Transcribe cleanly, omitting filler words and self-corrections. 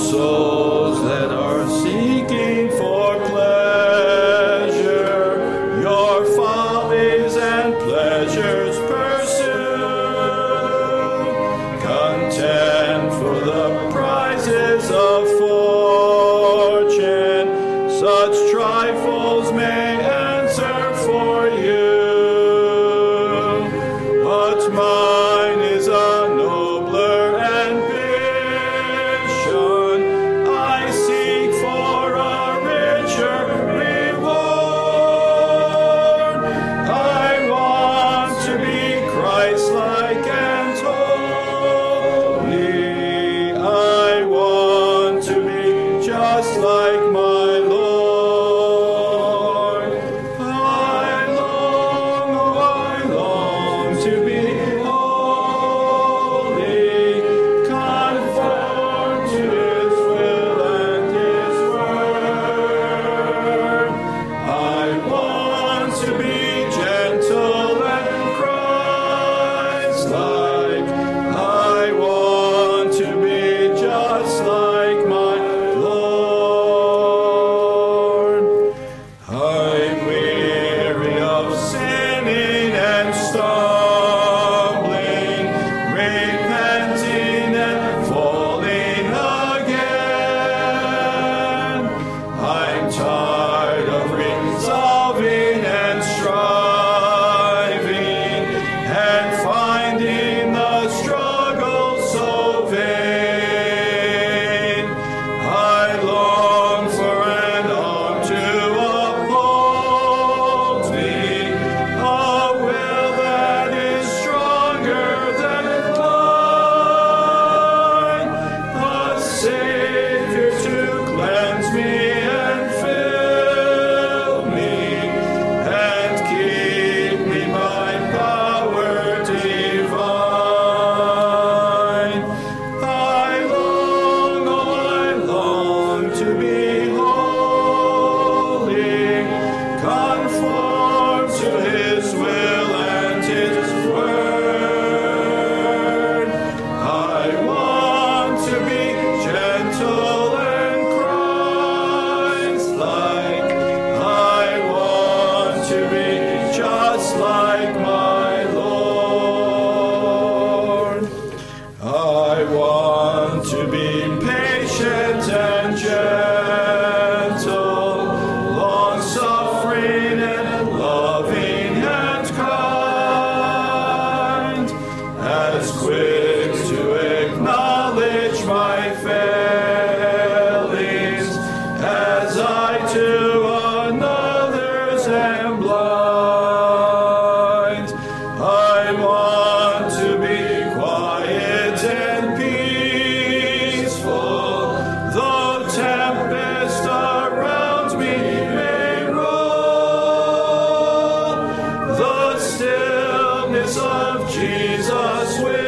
souls that are seeking for pleasure, your follies and pleasures pursue. Contend for the prizes of fortune, such trifles may answer for you. But mine is a nobler ambition. I seek for a richer reward. I want to be Christ-like and holy. I want to be just like my Lord. I long to be holy, conform to His will and His word. I want to be gentle and Christ-like. I want to be just like my Lord. I'm weary of sinning and stumbling, repenting and falling again. I'm tired of resolving and striving and finding the struggle so vain. I long for an arm to uphold me, a will that is stronger than mine, a Savior to cleanse me and fill me and keep me by power divine. I long to be holy, conform to His will and His word. I want to be gentle and Christ-like. I want to be just like my Lord. I want to be patient and gentle, long-suffering and loving and kind, as quick to acknowledge my failings as I to another's am blind. I want to be quiet and peaceful, though tempest around me may roll. The stillness of Jesus will